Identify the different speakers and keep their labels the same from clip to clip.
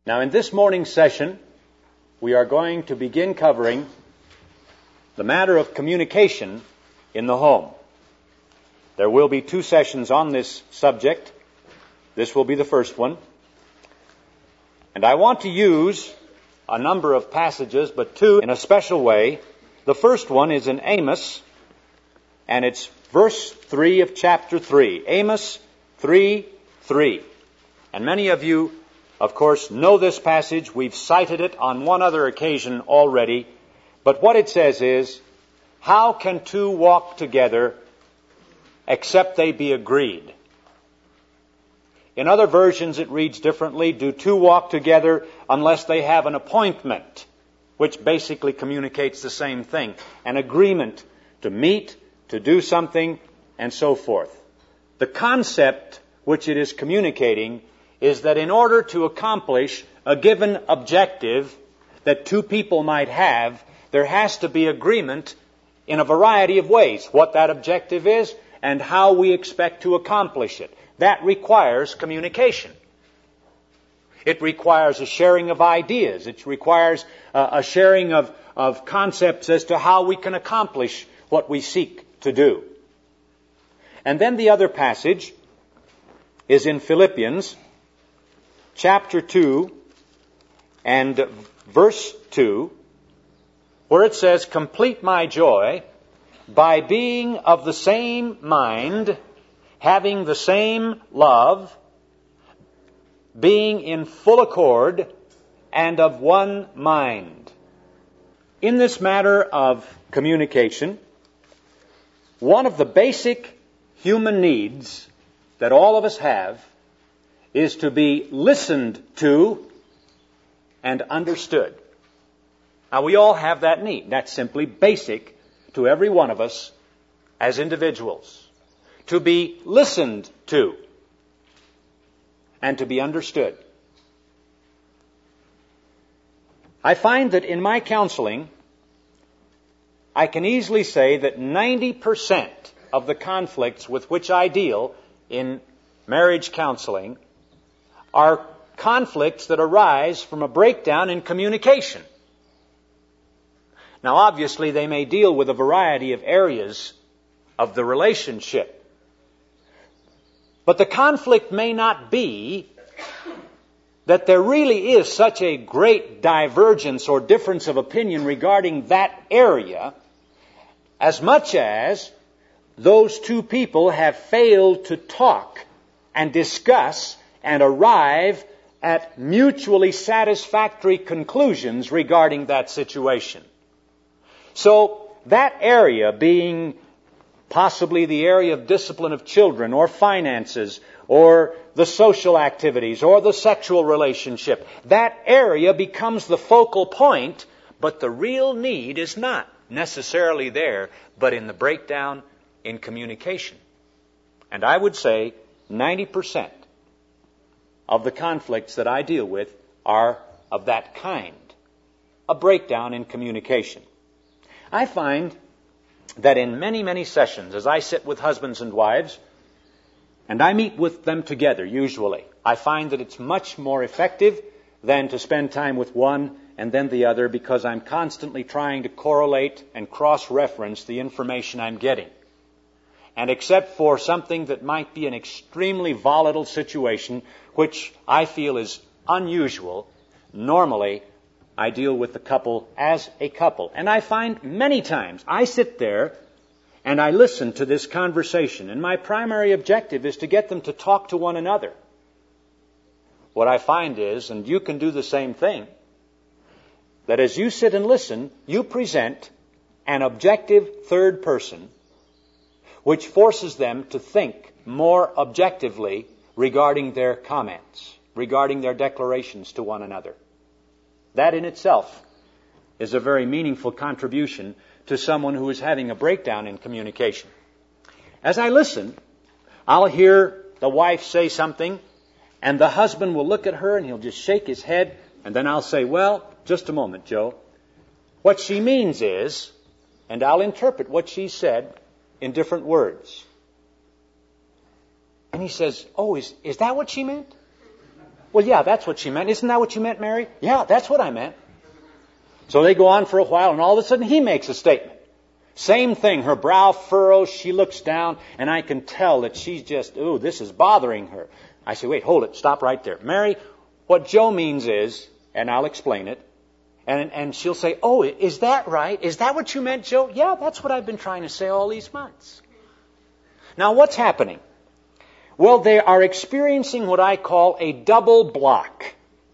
Speaker 1: Now, in this morning's session, we are going to begin covering the matter of communication in the home. There will be 2 sessions on this subject. This will be the first one. And I want to use a number of passages, but 2 in a special way. The first one is in Amos, and it's verse 3 of chapter 3. Amos 3:3. And many of you, of course, know this passage. We've cited it on one other occasion already. But what it says is, how can 2 walk together except they be agreed? In other versions it reads differently. Do 2 walk together unless they have an appointment, which basically communicates the same thing. An agreement to meet, to do something, and so forth. The concept which it is communicating is that in order to accomplish a given objective that 2 people might have, there has to be agreement in a variety of ways, what that objective is and how we expect to accomplish it. That requires communication. It requires a sharing of ideas. It requires a sharing of concepts as to how we can accomplish what we seek to do. And then the other passage is in Philippians chapter 2 and verse 2, where it says, complete my joy by being of the same mind, having the same love, being in full accord, and of one mind. In this matter of communication, one of the basic human needs that all of us have is to be listened to and understood. Now, we all have that need. That's simply basic to every one of us as individuals. To be listened to and to be understood. I find that in my counseling, I can easily say that 90% of the conflicts with which I deal in marriage counseling are conflicts that arise from a breakdown in communication. Now, obviously, they may deal with a variety of areas of the relationship. But the conflict may not be that there really is such a great divergence or difference of opinion regarding that area, as much as those 2 people have failed to talk and discuss and arrive at mutually satisfactory conclusions regarding that situation. So that area being possibly the area of discipline of children or finances or the social activities or the sexual relationship, that area becomes the focal point, but the real need is not necessarily there, but in the breakdown in communication. And I would say 90% of the conflicts that I deal with are of that kind, a breakdown in communication. I find that in many, many sessions, as I sit with husbands and wives, and I meet with them together usually, I find that it's much more effective than to spend time with one and then the other, because I'm constantly trying to correlate and cross-reference the information I'm getting. And except for something that might be an extremely volatile situation, which I feel is unusual, normally I deal with the couple as a couple. And I find many times I sit there and I listen to this conversation, and my primary objective is to get them to talk to one another. What I find is, and you can do the same thing, that as you sit and listen, you present an objective third person which forces them to think more objectively regarding their comments, regarding their declarations to one another. That in itself is a very meaningful contribution to someone who is having a breakdown in communication. As I listen, I'll hear the wife say something, and the husband will look at her and he'll just shake his head, and then I'll say, well, just a moment, Joe. What she means is, and I'll interpret what she said in different words. And he says, oh, is that what she meant? Well, yeah, that's what she meant. Isn't that what you meant, Mary? Yeah, that's what I meant. So they go on for a while, and all of a sudden he makes a statement. Same thing. Her brow furrows, she looks down, and I can tell that she's just, ooh, this is bothering her. I say, wait, hold it, stop right there. Mary, what Joe means is, and I'll explain it, and she'll say, oh, is that right? Is that what you meant, Joe? Yeah, that's what I've been trying to say all these months. Now, what's happening? Well, they are experiencing what I call a double block.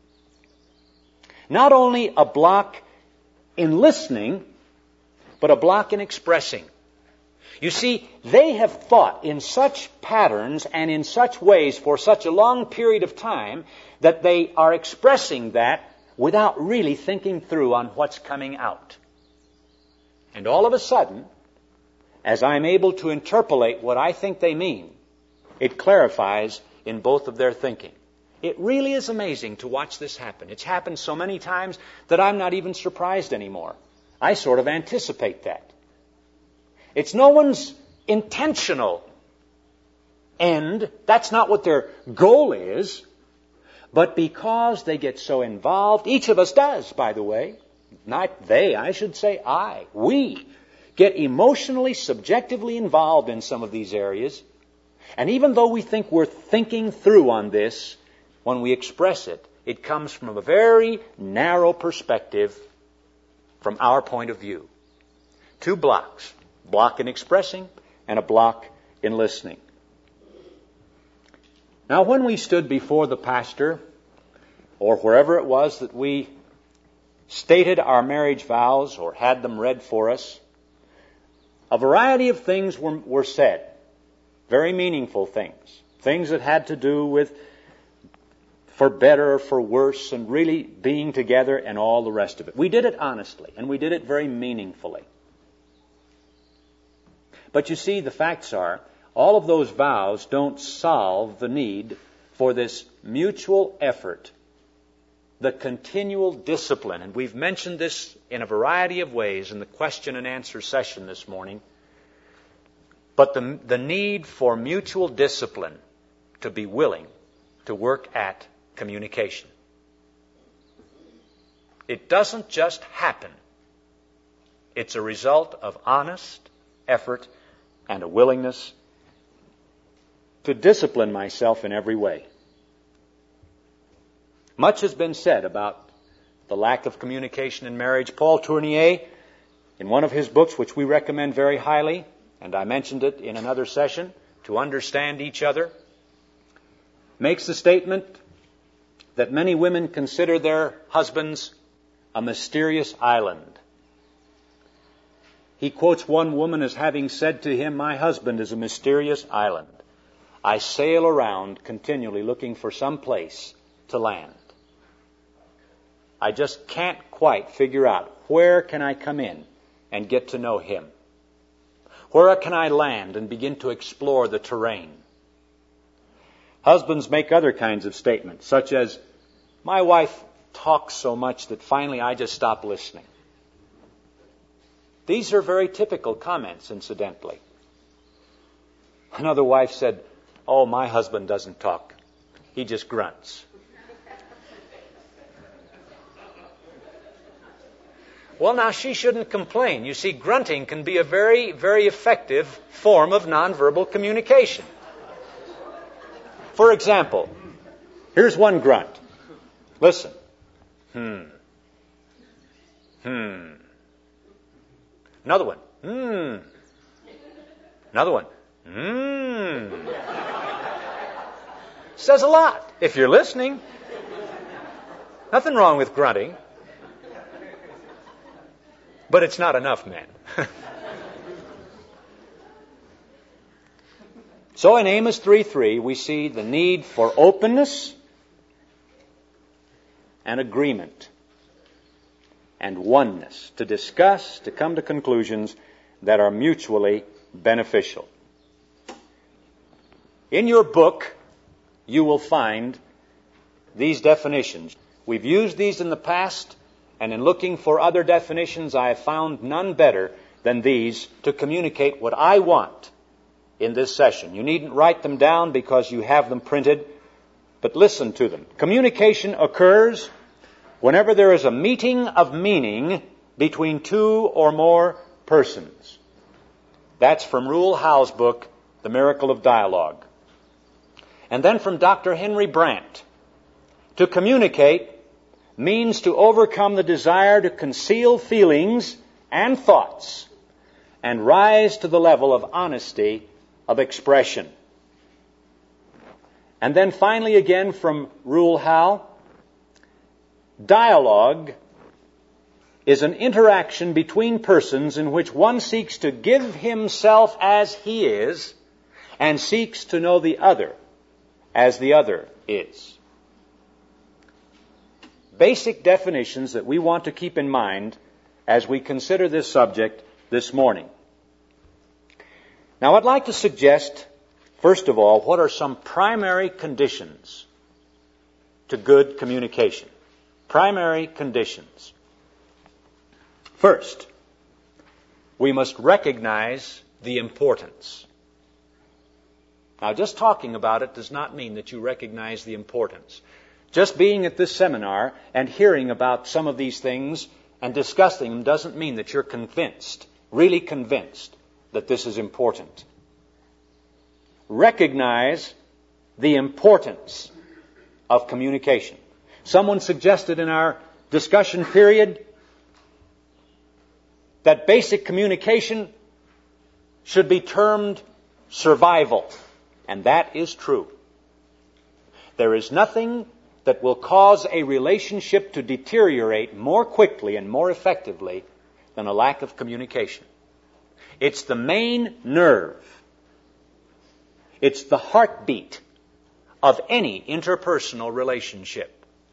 Speaker 1: Not only a block in listening, but a block in expressing. You see, they have thought in such patterns and in such ways for such a long period of time that they are expressing that without really thinking through on what's coming out. And all of a sudden, as I'm able to interpolate what I think they mean, it clarifies in both of their thinking. It really is amazing to watch this happen. It's happened so many times that I'm not even surprised anymore. I sort of anticipate that. It's no one's intentional end. That's not what their goal is. But because they get so involved, each of us does, by the way. Not they, I should say I. We get emotionally, subjectively involved in some of these areas. And even though we think we're thinking through on this, when we express it, it comes from a very narrow perspective from our point of view. Two blocks. Block in expressing and a block in listening. Now, when we stood before the pastor, or wherever it was that we stated our marriage vows or had them read for us, a variety of things were said. Very meaningful things. Things that had to do with for better or for worse and really being together and all the rest of it. We did it honestly and we did it very meaningfully. But you see, the facts are, all of those vows don't solve the need for this mutual effort, the continual discipline. And we've mentioned this in a variety of ways in the question and answer session this morning. But the need for mutual discipline to be willing to work at communication. It doesn't just happen. It's a result of honest effort and a willingness to discipline myself in every way. Much has been said about the lack of communication in marriage. Paul Tournier, in one of his books, which we recommend very highly, and I mentioned it in another session, To Understand Each Other, makes the statement that many women consider their husbands a mysterious island. He quotes one woman as having said to him, "My husband is a mysterious island. I sail around continually looking for some place to land. I just can't quite figure out where can I come in and get to know him. Where can I land and begin to explore the terrain?" Husbands make other kinds of statements, such as, "My wife talks so much that finally I just stop listening." These are very typical comments, incidentally. Another wife said, "Oh, my husband doesn't talk. He just grunts." Well, now, she shouldn't complain. You see, grunting can be a very, very effective form of nonverbal communication. For example, here's one grunt. Listen. Another one. Another one. Says a lot if you're listening. Nothing wrong with grunting. But it's not enough, man. So in Amos 3:3, we see the need for openness and agreement and oneness to discuss, to come to conclusions that are mutually beneficial. In your book, you will find these definitions. We've used these in the past, and in looking for other definitions, I have found none better than these to communicate what I want in this session. You needn't write them down because you have them printed, but listen to them. Communication occurs whenever there is a meeting of meaning between two or more persons. That's from Rule Howe's book, The Miracle of Dialogue. And then from Dr. Henry Brandt, to communicate means to overcome the desire to conceal feelings and thoughts and rise to the level of honesty of expression. And then finally again from Rule Howe, dialogue is an interaction between persons in which one seeks to give himself as he is and seeks to know the other as the other is. Basic definitions that we want to keep in mind as we consider this subject this morning. Now, I'd like to suggest, first of all, what are some primary conditions to good communication? Primary conditions. First, we must recognize the importance. Now, just talking about it does not mean that you recognize the importance. Just being at this seminar and hearing about some of these things and discussing them doesn't mean that you're convinced, really convinced, that this is important. Recognize the importance of communication. Someone suggested in our discussion period that basic communication should be termed survival, and that is true. There is nothing that will cause a relationship to deteriorate more quickly and more effectively than a lack of communication. It's the main nerve. It's the heartbeat of any interpersonal relationship.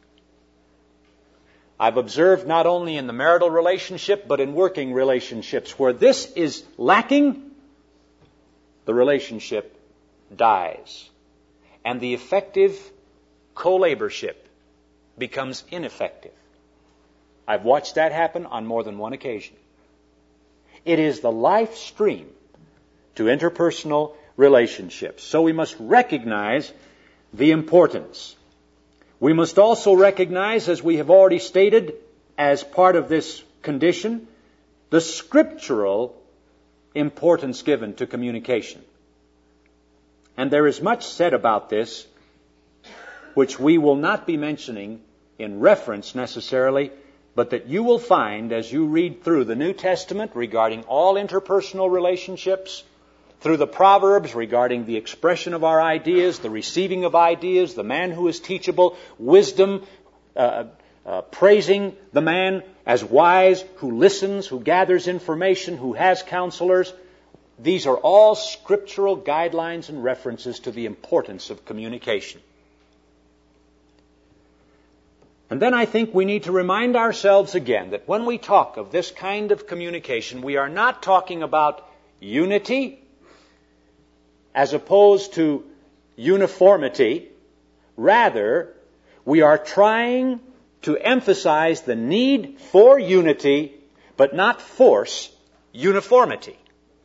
Speaker 1: I've observed not only in the marital relationship, but in working relationships where this is lacking, the relationship dies. And the effective co-laborship becomes ineffective. I've watched that happen on more than one occasion. It is the life stream to interpersonal relationships. So we must recognize the importance. We must also recognize, as we have already stated, as part of this condition, the scriptural importance given to communication. And there is much said about this, which we will not be mentioning in reference necessarily, but that you will find as you read through the New Testament regarding all interpersonal relationships, through the Proverbs regarding the expression of our ideas, the receiving of ideas, the man who is teachable, wisdom, praising the man as wise, who listens, who gathers information, who has counselors. These are all scriptural guidelines and references to the importance of communication. And then I think we need to remind ourselves again that when we talk of this kind of communication, we are not talking about unity as opposed to uniformity. Rather, we are trying to emphasize the need for unity, but not force uniformity.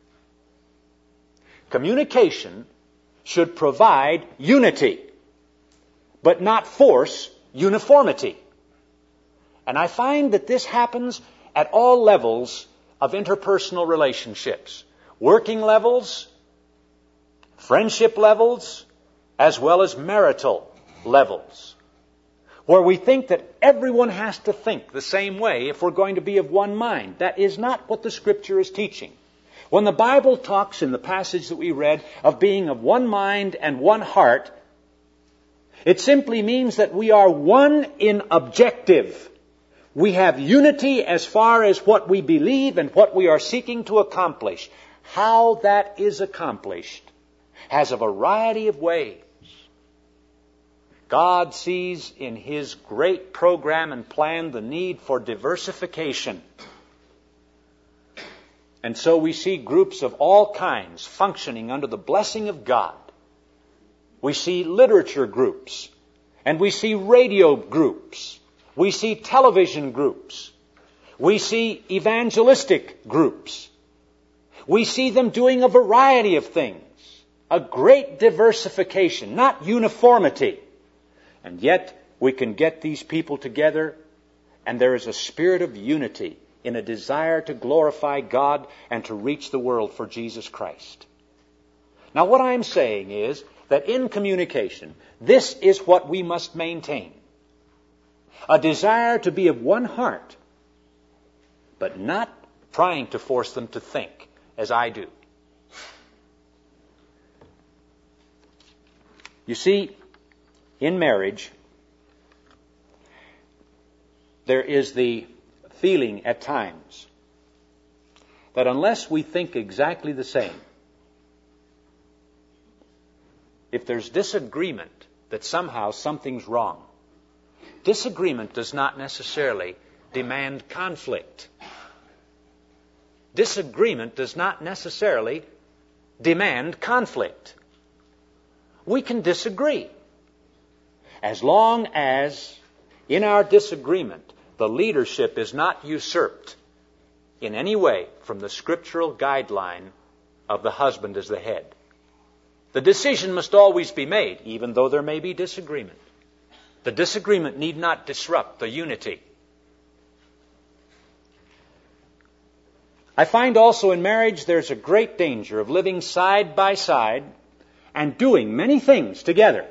Speaker 1: Communication should provide unity, but not force uniformity. And I find that this happens at all levels of interpersonal relationships. Working levels, friendship levels, as well as marital levels, where we think that everyone has to think the same way if we're going to be of one mind. That is not what the Scripture is teaching. When the Bible talks in the passage that we read of being of one mind and one heart, it simply means that we are one in objective. We have unity as far as what we believe and what we are seeking to accomplish. How that is accomplished has a variety of ways. God sees in His great program and plan the need for diversification. And so we see groups of all kinds functioning under the blessing of God. We see literature groups, and we see radio groups. We see television groups. We see evangelistic groups. We see them doing a variety of things. A great diversification, not uniformity, And yet we can get these people together, and there is a spirit of unity in a desire to glorify God and to reach the world for Jesus Christ. Now, what I'm saying is that in communication, this is what we must maintain. A desire to be of one heart, but not trying to force them to think as I do. You see, in marriage, there is the feeling at times that unless we think exactly the same, if there's disagreement, that somehow something's wrong. Disagreement does not necessarily demand conflict. Disagreement does not necessarily demand conflict. We can disagree, as long as in our disagreement the leadership is not usurped in any way from the scriptural guideline of the husband as the head. The decision must always be made, even though there may be disagreement. The disagreement need not disrupt the unity. I find also in marriage there's a great danger of living side by side and doing many things together,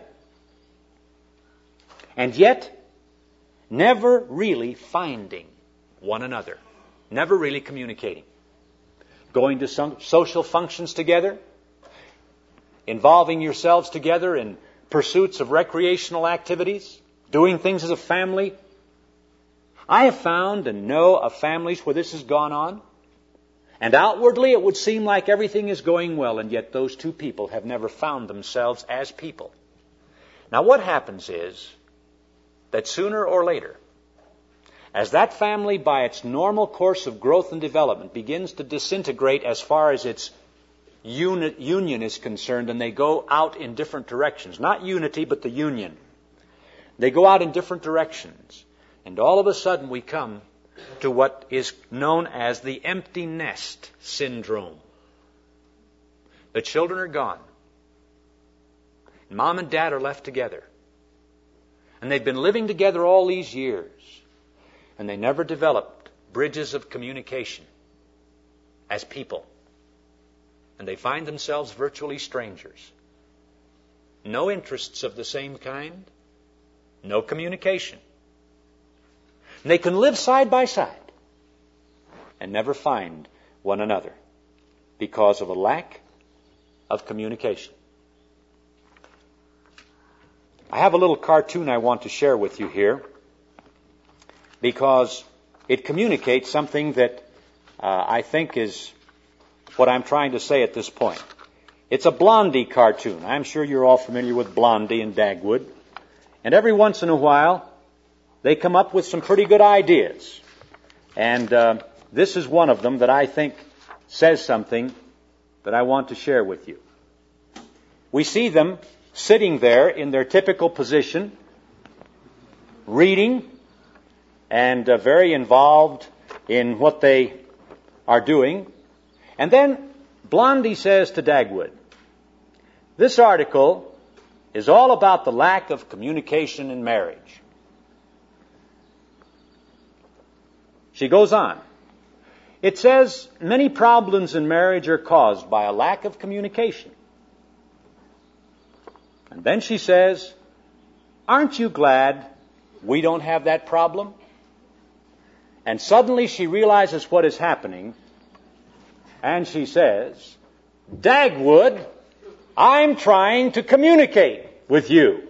Speaker 1: and yet never really finding one another, never really communicating. Going to some social functions together, involving yourselves together in pursuits of recreational activities, doing things as a family. I have found and know of families where this has gone on, and outwardly it would seem like everything is going well, and yet those two people have never found themselves as people. Now what happens is that sooner or later, as that family by its normal course of growth and development begins to disintegrate as far as its union is concerned, and they go out in different directions. Not unity, but the union. They go out in different directions. And all of a sudden we come to what is known as the empty nest syndrome. The children are gone. Mom and dad are left together. And they've been living together all these years. And they never developed bridges of communication as people. And they find themselves virtually strangers. No interests of the same kind. No communication. And they can live side by side and never find one another because of a lack of communication. I have a little cartoon I want to share with you here because it communicates something that I think is what I'm trying to say at this point. It's a Blondie cartoon. I'm sure you're all familiar with Blondie and Dagwood. And every once in a while, they come up with some pretty good ideas. And this is one of them that I think says something that I want to share with you. We see them sitting there in their typical position, reading, and very involved in what they are doing. And then Blondie says to Dagwood, "This article is all about the lack of communication in marriage." She goes on. It says many problems in marriage are caused by a lack of communication. And then she says, "Aren't you glad we don't have that problem?" And suddenly she realizes what is happening. And she says, "Dagwood, I'm trying to communicate with you."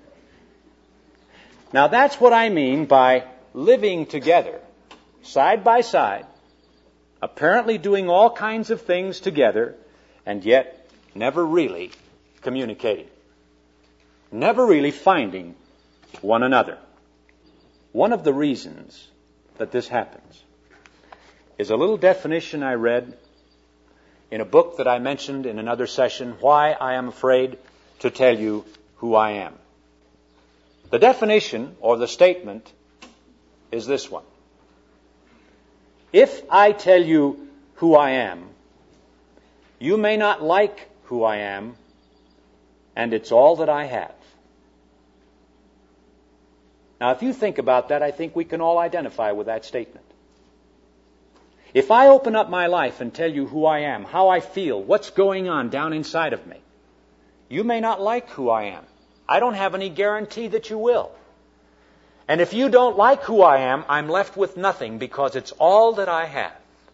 Speaker 1: Now that's what I mean by living together, side by side, apparently doing all kinds of things together, and yet never really communicating. Never really finding one another. One of the reasons that this happens is a little definition I read in a book that I mentioned in another session, Why I Am Afraid to Tell You Who I Am. The definition, or the statement, is this one. If I tell you who I am, you may not like who I am, and it's all that I have. Now, if you think about that, I think we can all identify with that statement. If I open up my life and tell you who I am, how I feel, what's going on down inside of me, you may not like who I am. I don't have any guarantee that you will. And if you don't like who I am, I'm left with nothing because it's all that I have.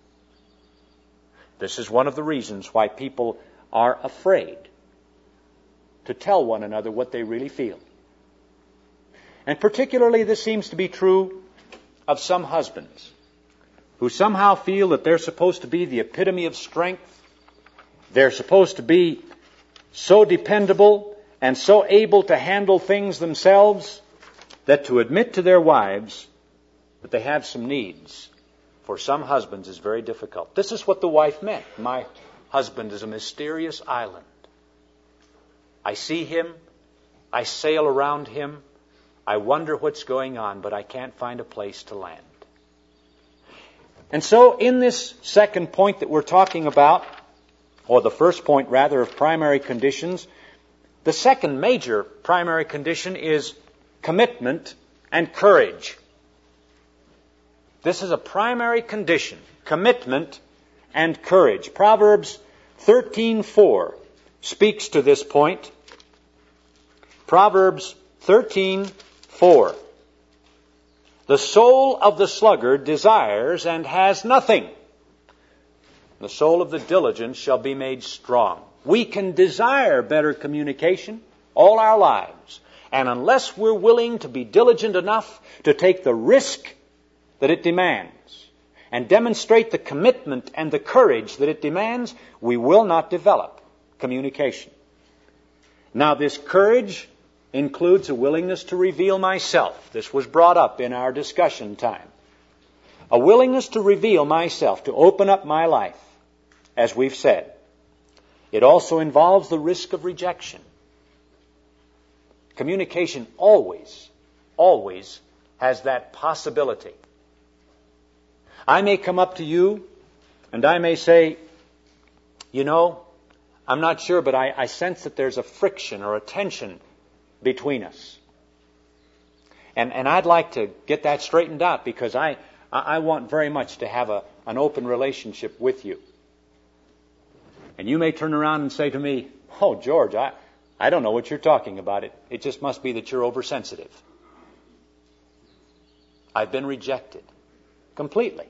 Speaker 1: This is one of the reasons why people are afraid to tell one another what they really feel. And particularly this seems to be true of some husbands who somehow feel that they're supposed to be the epitome of strength. They're supposed to be so dependable and so able to handle things themselves that to admit to their wives that they have some needs for some husbands is very difficult. This is what the wife meant. My husband is a mysterious island. I see him, I sail around him, I wonder what's going on, but I can't find a place to land. And so in this second point that we're talking about, or the first point rather of primary conditions, the second major primary condition is commitment and courage. This is a primary condition, commitment and courage. Proverbs 13:4 speaks to this point. Proverbs 13:4. The soul of the sluggard desires and has nothing. The soul of the diligent shall be made strong. We can desire better communication all our lives. And unless we're willing to be diligent enough to take the risk that it demands and demonstrate the commitment and the courage that it demands, we will not develop communication. Now, this courage includes a willingness to reveal myself. This was brought up in our discussion time. A willingness to reveal myself, to open up my life, as we've said. It also involves the risk of rejection. Communication always has that possibility. I may come up to you and I may say, you know, I'm not sure, but I sense that there's a friction or a tension between us. And I'd like to get that straightened out because I want very much to have an open relationship with you. And you may turn around and say to me, oh, George, I don't know what you're talking about. It just must be that you're oversensitive. I've been rejected completely.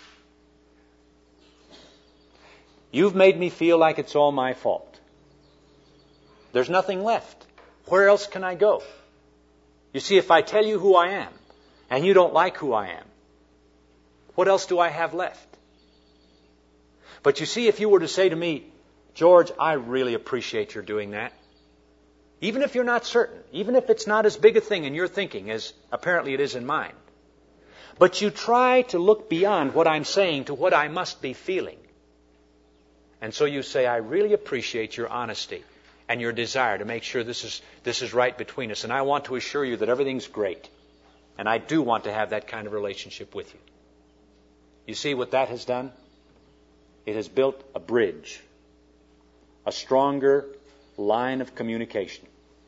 Speaker 1: You've made me feel like it's all my fault. There's nothing left. Where else can I go? You see, if I tell you who I am and you don't like who I am, what else do I have left? But you see, if you were to say to me, George, I really appreciate your doing that. Even if you're not certain, even if it's not as big a thing in your thinking as apparently it is in mine. But you try to look beyond what I'm saying to what I must be feeling. And so you say, I really appreciate your honesty and your desire to make sure this is right between us. And I want to assure you that everything's great. And I do want to have that kind of relationship with you. You see what that has done? It has built a bridge, a stronger line of communication.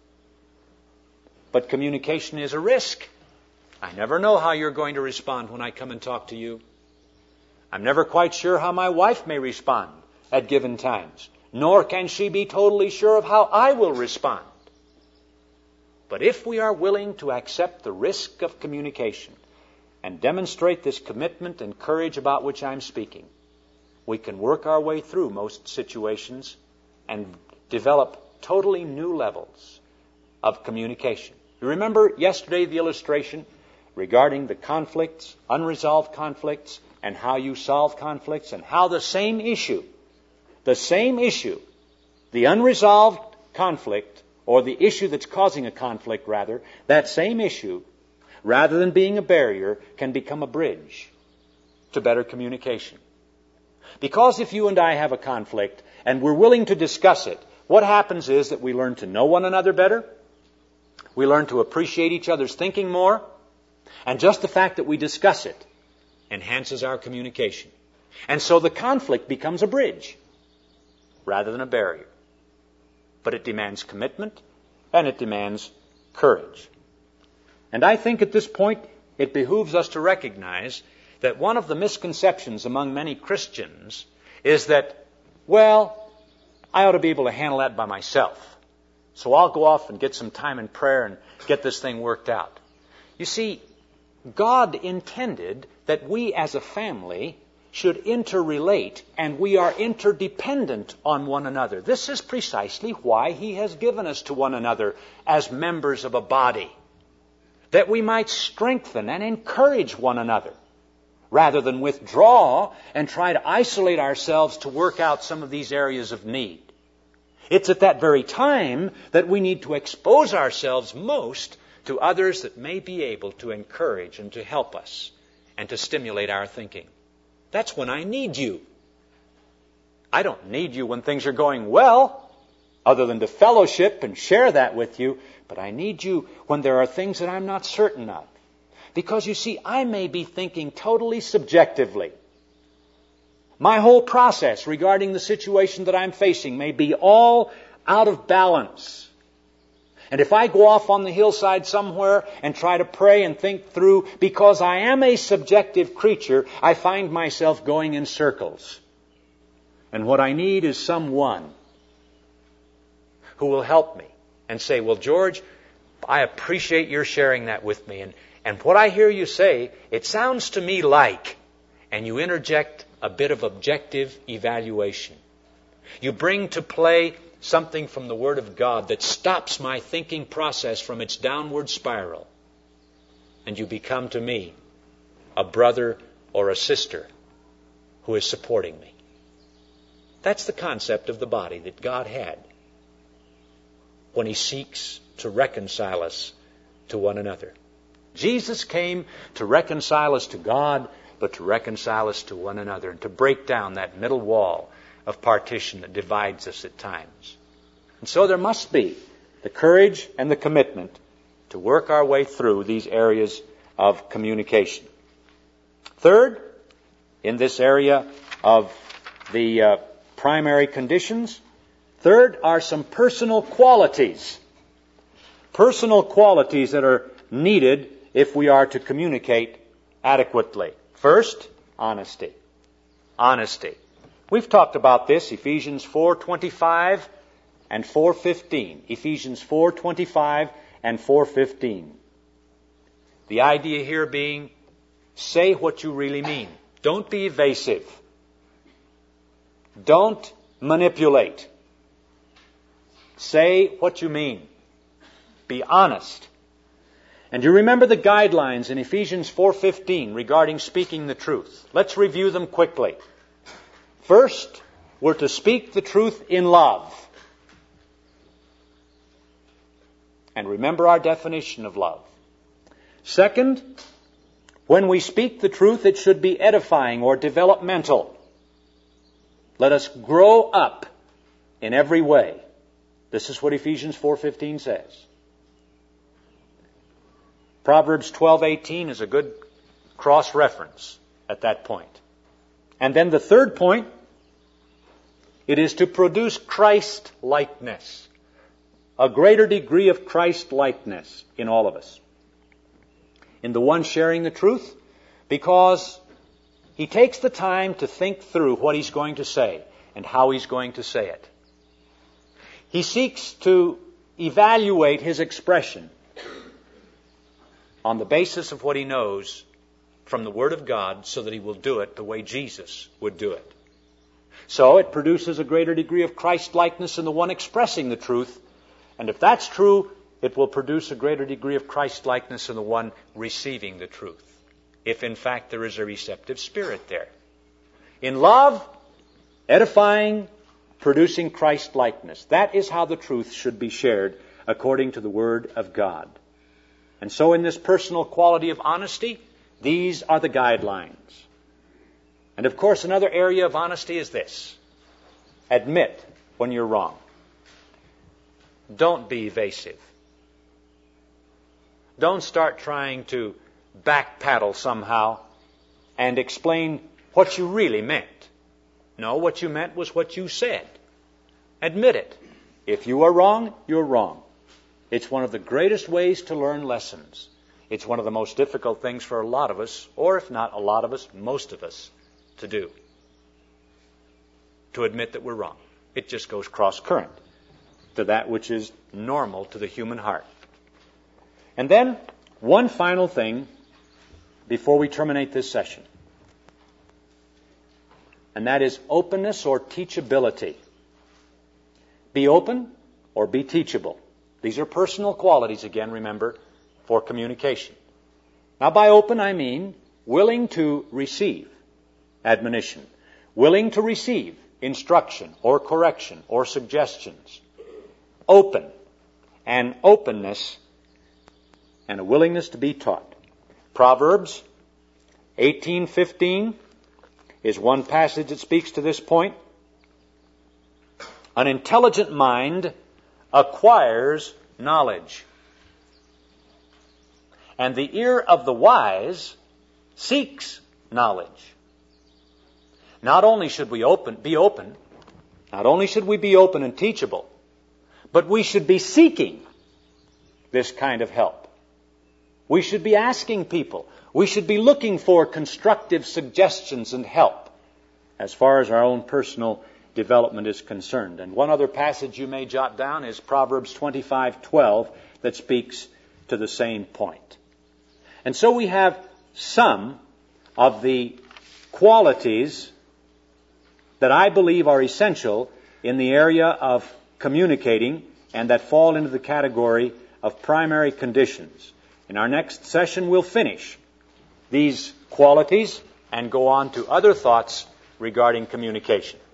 Speaker 1: But communication is a risk. I never know how you're going to respond when I come and talk to you. I'm never quite sure how my wife may respond at given times, nor can she be totally sure of how I will respond. But if we are willing to accept the risk of communication and demonstrate this commitment and courage about which I'm speaking, we can work our way through most situations and develop totally new levels of communication. You remember yesterday the illustration regarding the conflicts, unresolved conflicts, and how you solve conflicts, and how the same issue, the unresolved conflict, or the issue that's causing a conflict rather, that same issue, rather than being a barrier, can become a bridge to better communication. Because if you and I have a conflict and we're willing to discuss it, what happens is that we learn to know one another better, we learn to appreciate each other's thinking more, and just the fact that we discuss it enhances our communication. And so the conflict becomes a bridge rather than a barrier. But it demands commitment and it demands courage. And I think at this point it behooves us to recognize that one of the misconceptions among many Christians is that, well, I ought to be able to handle that by myself. So I'll go off and get some time in prayer and get this thing worked out. You see, God intended that we as a family should interrelate, and we are interdependent on one another. This is precisely why He has given us to one another as members of a body, that we might strengthen and encourage one another, rather than withdraw and try to isolate ourselves to work out some of these areas of need. It's at that very time that we need to expose ourselves most to others that may be able to encourage and to help us and to stimulate our thinking. That's when I need you. I don't need you when things are going well, other than to fellowship and share that with you, but I need you when there are things that I'm not certain of. Because, you see, I may be thinking totally subjectively. My whole process regarding the situation that I'm facing may be all out of balance. And if I go off on the hillside somewhere and try to pray and think through, because I am a subjective creature, I find myself going in circles. And what I need is someone who will help me and say, well, George, I appreciate your sharing that with me. And what I hear you say, it sounds to me like, and you interject a bit of objective evaluation. You bring to play something from the Word of God that stops my thinking process from its downward spiral. And you become to me a brother or a sister who is supporting me. That's the concept of the body that God had when He seeks to reconcile us to one another. Jesus came to reconcile us to God, but to reconcile us to one another and to break down that middle wall of partition that divides us at times. And so there must be the courage and the commitment to work our way through these areas of communication. Third, in this area of the primary conditions, third are some personal qualities. Personal qualities that are needed if we are to communicate adequately. First, honesty. Honesty. We've talked about this, Ephesians 4:25 and 4:15. Ephesians 4:25 and 4:15. The idea here being, say what you really mean. Don't be evasive. Don't manipulate. Say what you mean. Be honest. And you remember the guidelines in Ephesians 4:15 regarding speaking the truth. Let's review them quickly. First, we're to speak the truth in love. And remember our definition of love. Second, when we speak the truth, it should be edifying or developmental. Let us grow up in every way. This is what Ephesians 4:15 says. Proverbs 12:18 is a good cross-reference at that point. And then the third point, it is to produce Christ-likeness. A greater degree of Christ-likeness in all of us. In the one sharing the truth, because he takes the time to think through what he's going to say and how he's going to say it. He seeks to evaluate his expression on the basis of what he knows from the Word of God so that he will do it the way Jesus would do it. So it produces a greater degree of Christ-likeness in the one expressing the truth. And if that's true, it will produce a greater degree of Christ-likeness in the one receiving the truth. If in fact there is a receptive spirit there. In love, edifying, producing Christ-likeness. That is how the truth should be shared according to the Word of God. And so in this personal quality of honesty, these are the guidelines. And of course, another area of honesty is this. Admit when you're wrong. Don't be evasive. Don't start trying to backpedal somehow and explain what you really meant. No, what you meant was what you said. Admit it. If you are wrong, you're wrong. It's one of the greatest ways to learn lessons, It's one of the most difficult things for a lot of us, or if not a lot of us, most of us, to do. To admit that we're wrong. It just goes cross-current to that which is normal to the human heart. And then, one final thing before we terminate this session. And that is openness or teachability. Be open or be teachable. These are personal qualities, again, remember, for communication. Now, by open, I mean willing to receive admonition, willing to receive instruction or correction or suggestions. Open, and openness, and a willingness to be taught. Proverbs 18:15 is one passage that speaks to this point. An intelligent mind acquires knowledge, and the ear of the wise seeks knowledge. Not only should we be open, not only should we be open and teachable, but we should be seeking this kind of help. We should be asking people. We should be looking for constructive suggestions and help as far as our own personal development is concerned. And one other passage you may jot down is Proverbs 25:12 that speaks to the same point. And so we have some of the qualities that I believe are essential in the area of communicating and that fall into the category of primary conditions. In our next session, we'll finish these qualities and go on to other thoughts regarding communication.